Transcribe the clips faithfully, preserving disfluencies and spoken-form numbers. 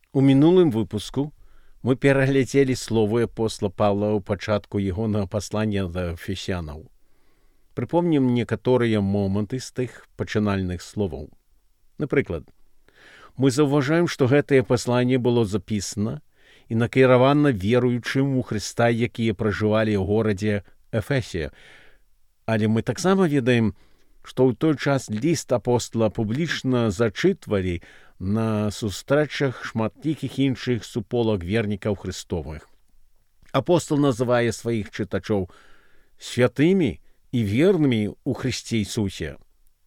У мінулым выпуску мы пераглядзелі словы апостола Павла ў пачатку ягонага паслання да эфесянаў. Прыпомнім некаторыя моманты з тых пачынальных словаў. Напрыклад, мы заўважаем, што гэтае пасланне было запісана і накіравана веруючым у Хрыста, якія пражывалі ў горадзе Эфесе. Але мы таксама ведаем, што ў той час ліст апостола публічна зачытвалі на сустрэчах шматлікіх іншых суполак вернікаў Христовых. Апостол называе сваіх чытачоў святымі і вернымі ў Христе Ісусе.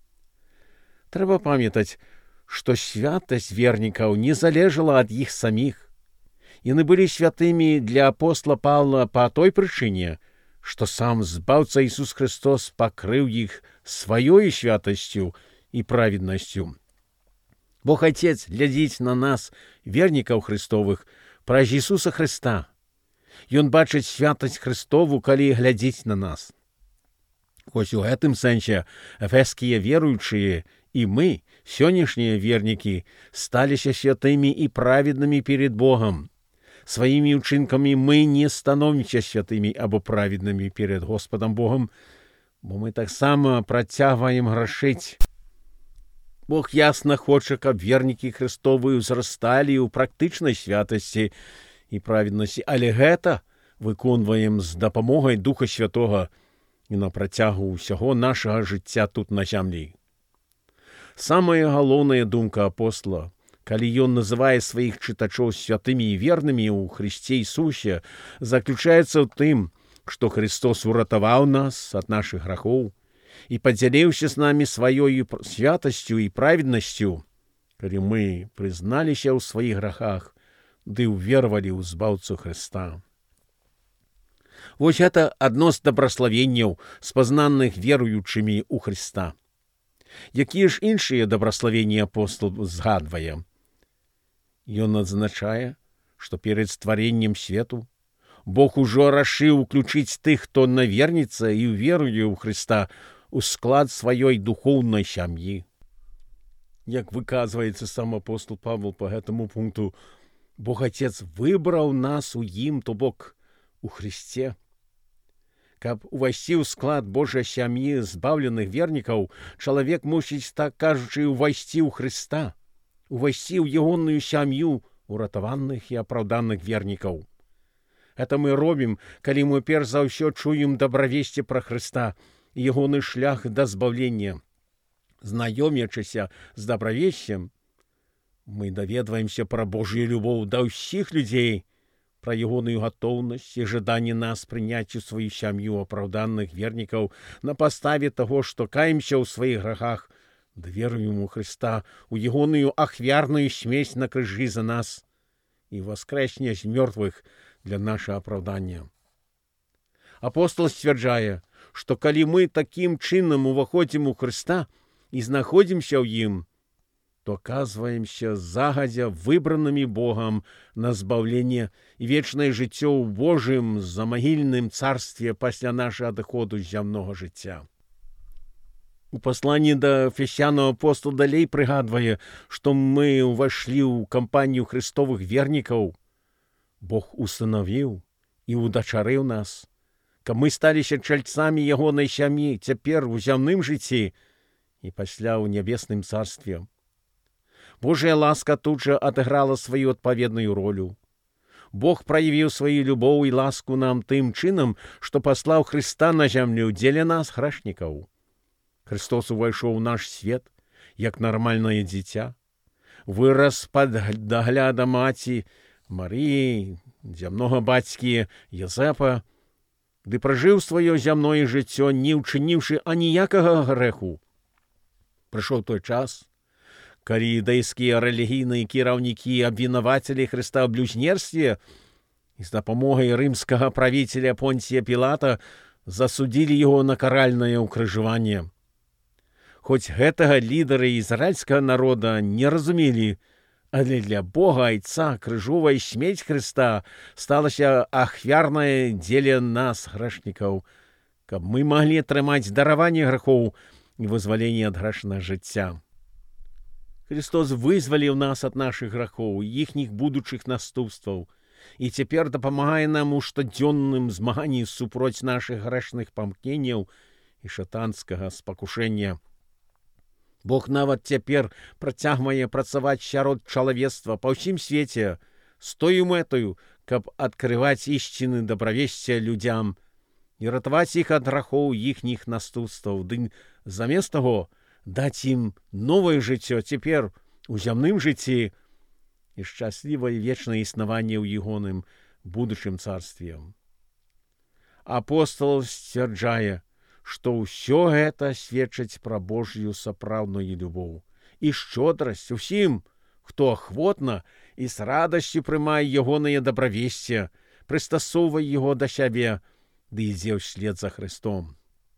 Трэба памятаць, што святасць вернікаў не залежала ад іх саміх. Яны былі святымі для апостола Павла па той прычыне, што сам Збаўца Ісус Христос пакрыў іх сваёй святасцю і праведнасцю. Бог Отец глядзіць на нас, вернікаў Христовых, праз Ісуса Христа. Ён бачыць святасць Христову, калі глядзіць на нас. Хоць у гэтым сэнсе эфескія веруючыя і мы, сённяшнія вернікі, сталіся святымі і праведнымі перед Богом. Сваімі ўчынкамі мы не становімся святымі або праведнымі перед Господом Богом, бо мы таксама працягваем грашыць. Бог ясна хоча, каб вернікі Христовы ўзрасталі ў практычнай святасці і праведнасці, але гэта выконваем з дапамогай Духа Святога і на працягу ўсяго нашага жыцця тут на зямлі. Самая галоўная думка апостола, калі ён называе сваіх чытачоў святымі і вернымі ў Христе Ісусе, заключаецца ў тым, што Христос уратаваў нас ад нашых грахоў і падзяліўся з намі сваёй святасцю і праведнасцю, калі мы прызналіся ў сваіх грахах ды ўвервалі ў Збаўцу Христа. Вось гэта адно з дабраславенняў, спазнанных веруючымі ў Христа. Якія ж іншыя дабраславенні апостол згадвае? Ён адзначае, што перад стварэннем свету Бог ужо рашыў уключыць тых, хто навернецца і ўверуе ў Христа, у склад сваёй духоўнай сям'і. Як выказваецца сам апостол Павел па гэтаму пункту, Бог Отец выбраў нас у ім, то бок у Христе. Каб увайсці ў склад Божай сям'і збаўленых вернікаў, чалавек мусіць, так кажучы, увайсці ў Христа, увайсці ў ягоную сям'ю уратаваных і апраўданых вернікаў. Гэта мы робім, калі мы перш за ўсё чуем дабравесце пра Христа і ягоны шлях да збаўлення. Знаёмячыся з дабравесцем, мы даведваемся пра Божую любоў да ўсіх людзей, пра ягоную гатоўнасць і жаданне нас прыняць у сваю сям'ю апраўданых вернікаў на паставе таго, што каемся ў сваіх грахах, да веруем у Христа, у ягоную ахвярную смесь на крыжы за нас і воскрэсне з мёртвых для нашага апраўдання. Апостол сцвярджае, што калі мы такім чынам уваходзім у Христа і знаходзімся ў ім, то аказваемся загадзя выбранымі Богам на збаўленне і вечнае жыццё ў Божым замагільным царстве пасля нашага адыходу з зямнога жыцця. У пасланні да эфесянаў апостол далей прыгадвае, што мы ўвайшлі ў кампанію христовых вернікаў. Бог устанавіў і удачарыў нас, каб мы сталіся чальцамі ягонай сям'і цяпер у зямным жыцці і пасля ў нябесным царстве. Божая ласка тут жа адыграла сваю адпаведную ролю. Бог праявіў сваю любоў і ласку нам тым чынам, што паслаў Христа на зямлю дзеля нас, грашнікаў. Христос увайшоў у наш свет, як нармальнае дзіця, вырас пад даглядам маці Марыі, зямнога бацькі Язэпа, ды пражыў сваё зямное жыццё, не ўчыніўшы аніякага грэху. Прыйшоў той час, калі іўдэйскія рэлігійныя кіраўнікі абвінавацілі Хрыста ў блюзнерстве і з дапамогай рымскага правіцеля Понція Пілата засудзілі яго на каральнае ўкрыжаванне. Хоць гэтага лідары ізраільскага народа не разумелі, але для Бога Айца крыжовая смерць Хрыста сталася ахвярнае дзеля нас, грэшнікаў, каб мы маглі атрымаць дараванне грэхоў і вызваленне ад грэшнага жыцця. Христос вызваліў нас ад нашых грахоў, іхніх будучых наступстваў, і цяпер дапамагае нам у штодзённым змаганні супроць нашых грэшных памкненняў і шатанскага спакушэння. Бог нават цяпер працягвае працаваць сярод чалавецтва па ўсім свеце з тою мэтаю, каб адкрываць ісціны дабравесця людзям і ратаваць іх ад грахоў іхніх наступстваў, ды замест таго даць ім новае жыццё цяпер у зямным жыцці і шчаслівае вечнае існаванне ў ягоным будучым царстве. Апостол сцвярджае, што ўсё гэта сведчыць пра Божью сапраўдную любоў і шчодрасць усім, хто ахвотна і з радасцю прымае ягонае дабравесце, прыстасоўвае яго да сябе, ды ідзе ўслед за Христом.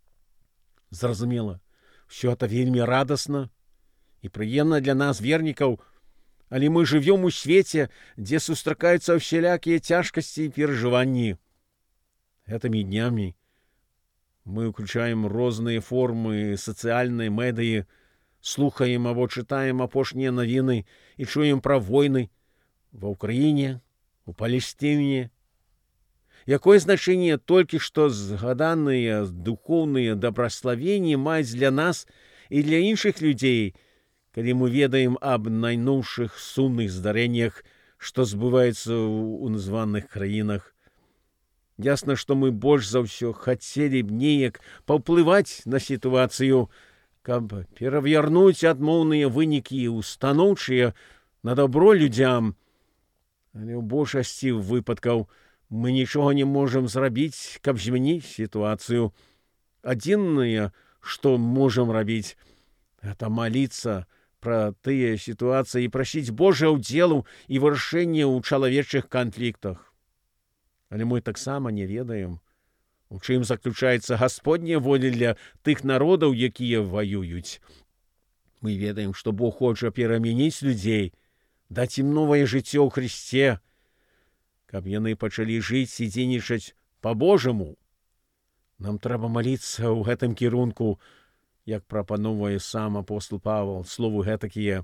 Зразумела, ўсё это вельмі радасна і прыемна для нас, вернікаў, але мы жывём у свеце, дзе сустракаюцца ўсялякія цяжкасці і перажыванні. Гэтымі днямі мы ўключаем розныя формы сацыяльнай медыі, слухаем або чытаем апошнія навіны і чуем пра войны ва ўкраіне, у Палестине. Якое значэнне толькі што згаданыя духоўныя дабраславенні маюць для нас і для іншых людзей, калі мы ведаем аб найноўшых сумных здарэннях, што збываюцца ў названых краінах. Ясна, што мы больш за ўсё хацелі б неяк паўплываць на сітуацыю, каб перавярнуць адмоўныя вынікі устаноўчыя на дабро людзям. Але ў большасці выпадкаў мы нічога не можам зрабіць, каб змяніць сітуацыю. Адзінае, што можам рабіць, гэта маліцца пра тыя сітуацыі і прасіць Божа ўдзелу і вырашэння ў чалавечых канфліктах. Але мы таксама не ведаем, у чым заключаецца Гасподняя воля для тых народаў, якія ваююць. Мы ведаем, што Бог хоча перамяніць людзей, даць ім новае жыццё ў Христе, каб яны пачалі жыць і дзейнічаць па-божаму. Нам трэба маліцца ў гэтым кірунку, як прапановвае сам апостол Павел, словы гэтакія: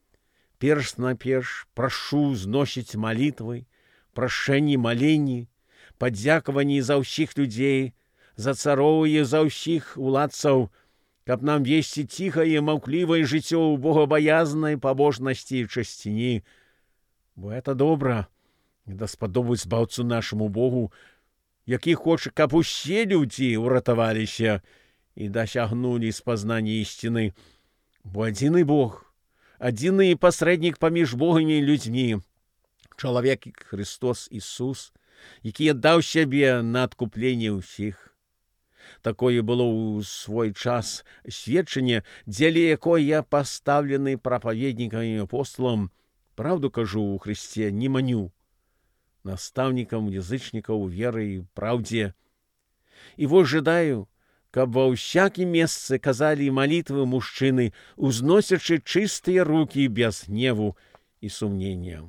перш-наперш прашу зносіць малітвы, прашэнні, маленні, падзякаванні за ўсіх людзей, за цароў і за ўсіх уладцаў, каб нам весці ціхае, маўклівае жыццё ў богабаязнай пабожнасці і чысціні. Бо гэта добра і даспадобы збаўцу нашаму Богу, які хоча, каб усе людзі ўратаваліся і дасягнулі спазнання ісціны. Бо адзіны Бог, адзіны пасрэднік паміж Богам і людзьмі, чалавек Христос Ісус, які аддаў сябе на адкупленне ўсіх. Такое было ў свой час сведчанне, дзеля якой я пастаўлены прапаведнікам і апосталам, правду кажу ў Христе, не маню, настаўнікам язычнікаў веры і праўдзе. І вось жадаю, каб ва ўсякім месцы казалі малітвы мужчыны, узносячы чыстыя рукі без гневу і сумнення.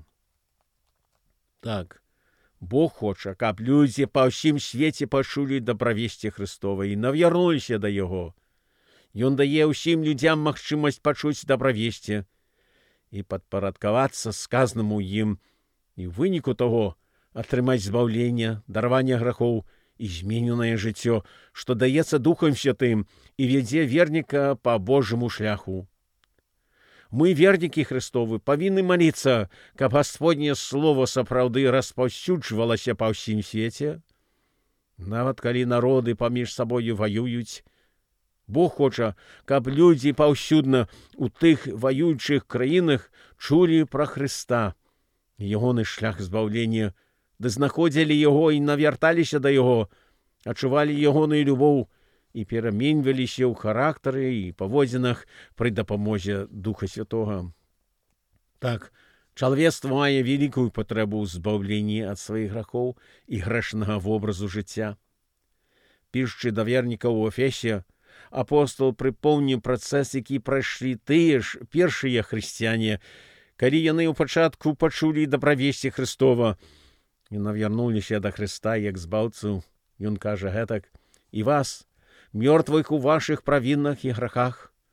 Так, Бог хоча, каб людзі па ўсім свеце пачулі дабравесце Христова і навярнуліся да Яго. Ён дае ўсім людзям магчымасць пачуць дабравесце і падпарадкавацца сказанаму ім, і ў выніку таго атрымаць збаўленне, дараванне грахоў і змененае жыццё, што даецца Духам Святым і вядзе верніка па Божаму шляху. Мы, вернікі Христовы, павінны маліцца, каб Гасподняе слово сапраўды распаўсюджвалася па ўсім свеце. Нават калі народы паміж сабою ваююць, Бог хоча, каб людзі паўсюдна ў тых ваюючых краінах чулі пра Хрыста, ягоны шлях збаўлення, ды знаходзілі Яго і навярталіся да Яго, адчувалі ягоную любоў і пераменьваліся ў характары і паводзінах пры дапамозе Духа Святога. Так, чалавецтва мае вялікую патрэбу ў збаўленні ад сваіх грахоў і грэшнага вобразу жыцця. Пішучы да вернікаў у Эфесе, апостол прыпомніў працэс, які прайшлі тыя ж першыя хрысціяне, калі яны ў пачатку пачулі дабравесце Христова і навярнуліся да Христа як збаўцу. Ён кажа гэтак: «І вас, мёртвых у вашых правінах і грахах,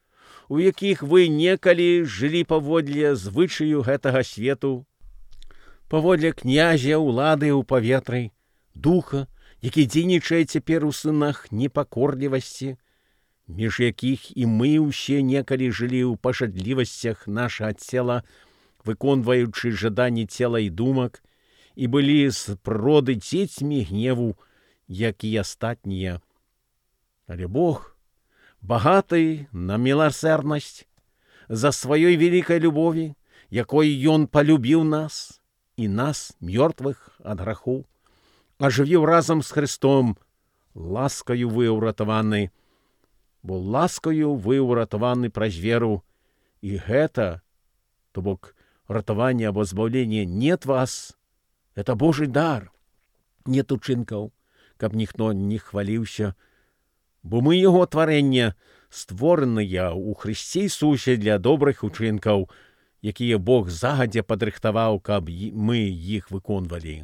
у якіх вы некалі жылі паводле звычаю гэтага свету, паводле князя ўлады ў паветры, духа, які дзейнічае цяпер у сынах непакорлівасці, між якіх і мы ўсе некалі жылі ў пажадлівасцях нашага цела, выконваючы жаданні цела і думак, і былі з прыроды дзецьмі гневу, як і астатнія. Але Бог, багаты на міласэрнасць, за сваёй вялікай любові, якой Ён палюбіў нас, і нас, мёртвых ад граху, ажывіў разам з Христом, ласкаю вы ўратаваны, бо ласкаю вы ўратаваны праз веру, і гэта, то бок ратаванне або збаўленне не ад вас, это Божий дар, нет учынкаў, каб ніхто не хваліўся, бо мы Яго тварэнне, створаныя ў Хрысце Ісусе для добрых учынкаў, якія Бог загадзя падрыхтаваў, каб мы іх выконвалі.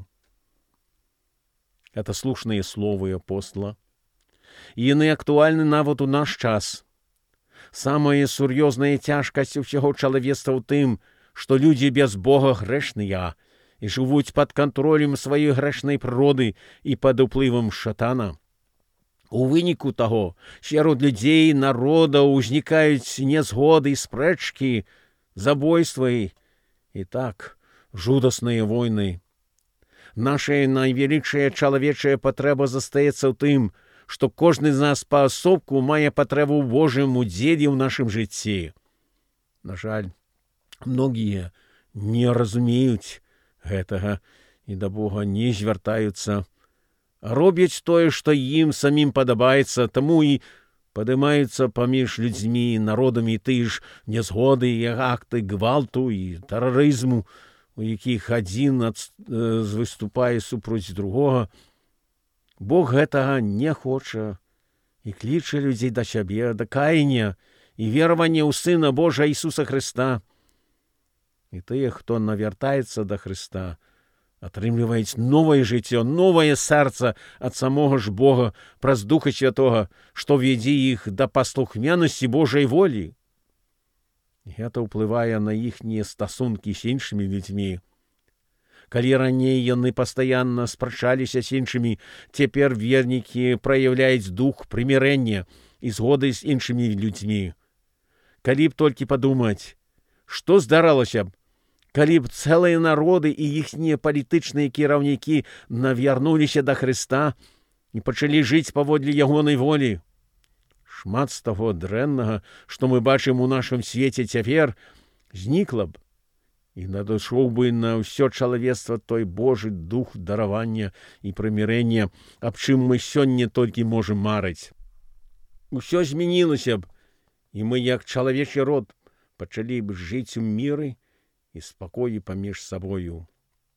Это слушныя словы апостола. І яны актуальны нават у наш час. Самая сур'ёзная цяжкасць усяго чалавецтва ў тым, што людзі без Бога грэшныя і жывуць пад кантролем сваёй грэшнай прыроды і пад уплывам шатана. У выніку таго, сярод людзей народа ўзнікаюць нязгоды, спрэчкі, забойствы і так жудасныя войны. Наша найвялікшая чалавечая патрэба застаецца ў тым, што кожны з нас паасобку мае патрэбу ў Божым удзеле ў нашым жыцці. На жаль, многія не разумеюць гэтага і да Бога не звяртаюцца, а робяць тое, што ім самім падабаецца, таму і падымаюцца паміж людзьмі і народамі тыя ж нязгоды і акты гвалту і тэрарызму, у якіх адзін ад, э, выступае супраць другога. Бог гэтага не хоча і кліча людзей да сябе, да каяння і веравання ў Сына Божа Ісуса Хрыста. І тыя, хто навяртаецца да Хрыста, атрымліваюць новае жыццё, новае сэрца ад самога ж Бога праз Духа Святога, што вядзе іх да паслухмянасці Божай волі. Гэта ўплывае на іхнія стасункі з іншымі людзьмі. Калі раней яны пастаянна спрачаліся з іншымі, цяпер вернікі праяўляюць дух прымірэння і згоды з іншымі людзьмі. Калі б толькі падумаць, што здаралася б, калі б цэлыя народы і іхнія палітычныя кіраўнікі навярнуліся да Хрыста і пачалі жыць паводле ягонай волі. Шмат з таго дрэннага, што мы бачым у нашым свеце цяпер, знікла б, і надышоў бы на ўсё чалавецтва той Божы дух даравання і прымірэння, аб чым мы сёння толькі можам марыць. Усё змянілася б, і мы, як чалавечы род, пачалі б жыць у міры і спакоі паміж сабою.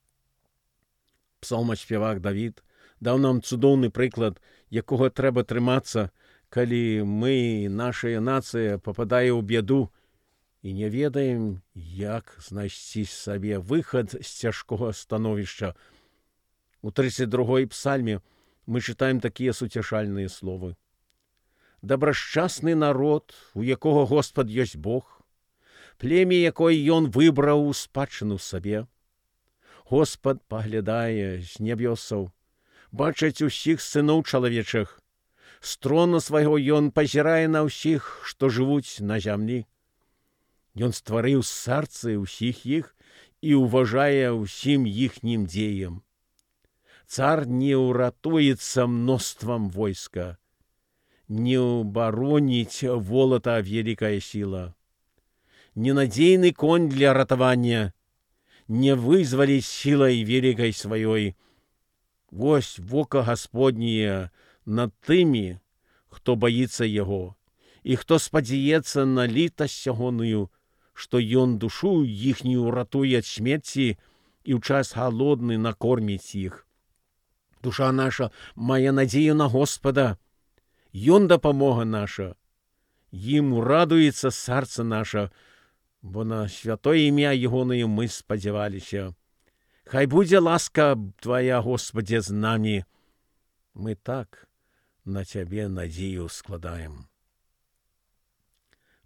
Псалмаспявак Давід даў нам цудоўны прыклад, якога трэба трымацца, калі мы, нашая нацыя, пападае ў бяду і не ведаем, як знайсці сабе выхад з цяжкога становішча. У тридцать другой псальме мы чытаем такія суцяшальныя словы. «Дабрашчасны народ, у якога Господ ёсць Бог, племя, якое Ён выбраў у спадчыну сабе. Господ паглядае з нябёсаў, бачаць усіх сыноў чалавечых, з трона свайго Ён пазірае на ўсіх, што жывуць на зямлі. Ён стварыў сэрцы ўсіх іх і ўважае ўсім іхнім дзеям. Цар не ўратуецца мноствам войска, не ўбароніць волата вялікая сіла. Ненадзейны конь для ратавання, не вызваліць сілай вялікай сваёй. Вось вока Гасподняе над тымі, хто баіцца яго, і хто спадзяецца на літасць ягоную, што ён душу іхнюю ратуе ад смерці і ў час галодны накорміць іх. Душа наша мае надзею на Господа, Ён дапамога наша, ім урадуецца сэрца наша, бо на святое імя ягонае мы спадзяваліся. Хай будзе ласка Твая, Господзе, з намі. Мы так на Цябе надзею складаем».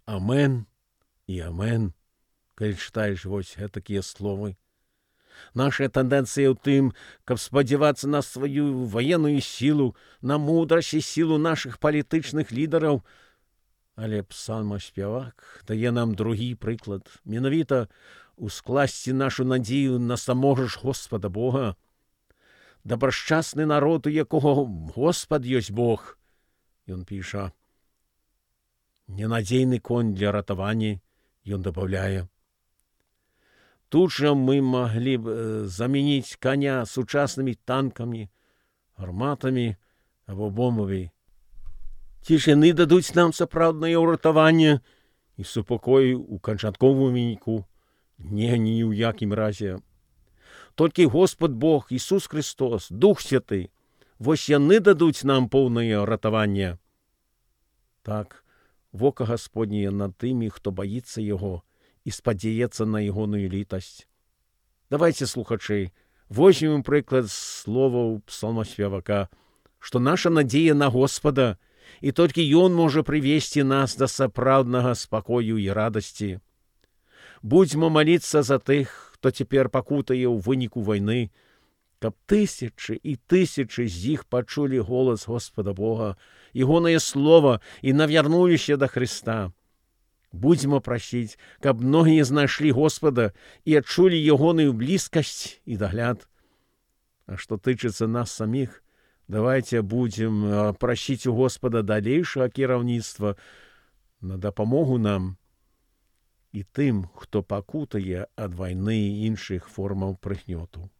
Амен і амен, калі чытаеш вось гэтакія словы. Наша тэндэнцыя ў тым, каб спадзявацца на сваю ваенную сілу, на мудрасць і сілу нашых палітычных лідараў. Але псалмаспявак дае нам другі прыклад. Менавіта ускласці нашу надзею на самога ж Господа Бога. Дабрашчасны народ, у якого Господ ёсць Бог. Ён піша, ненадзейны конь для ратавання, ён дабаўляе. Тут жа мы маглі б замяніць коня сучаснымі танкамі, гарматамі або бомбамі. Ці ж яны дадуць нам сапраўднае ўратаванне і супакой у канчатковым выніку? Не, ні ў якім разе. Толькі Господ Бог, Ісус Христос, Дух Святы, вось яны дадуць нам поўнае ратаванне. Так, вока Господняе над тымі, хто баіцца Яго і спадзяецца на ягоную літасць. Давайте, слухачы, возьмем прыклад словаў псалмаспевака, што наша надзея на Господа, і толькі Ён можа прывесці нас да сапраўднага спакою і радасці. Будзьмо маліцца за тых, хто цяпер пакутае ў выніку вайны, каб тысячы і тысячы з іх пачулі голас Господа Бога, ягонае слова і навярнуліся да Христа. Будзьмо прасіць, каб многія знайшлі Господа і адчулі ягоную блізкасць і дагляд. А што тычыцца нас саміх, давайте будзем прасіць у Господа далейшага кіраўніцтва на дапамогу нам і тым, хто пакутае ад вайны і іншых формаў прыгнёту.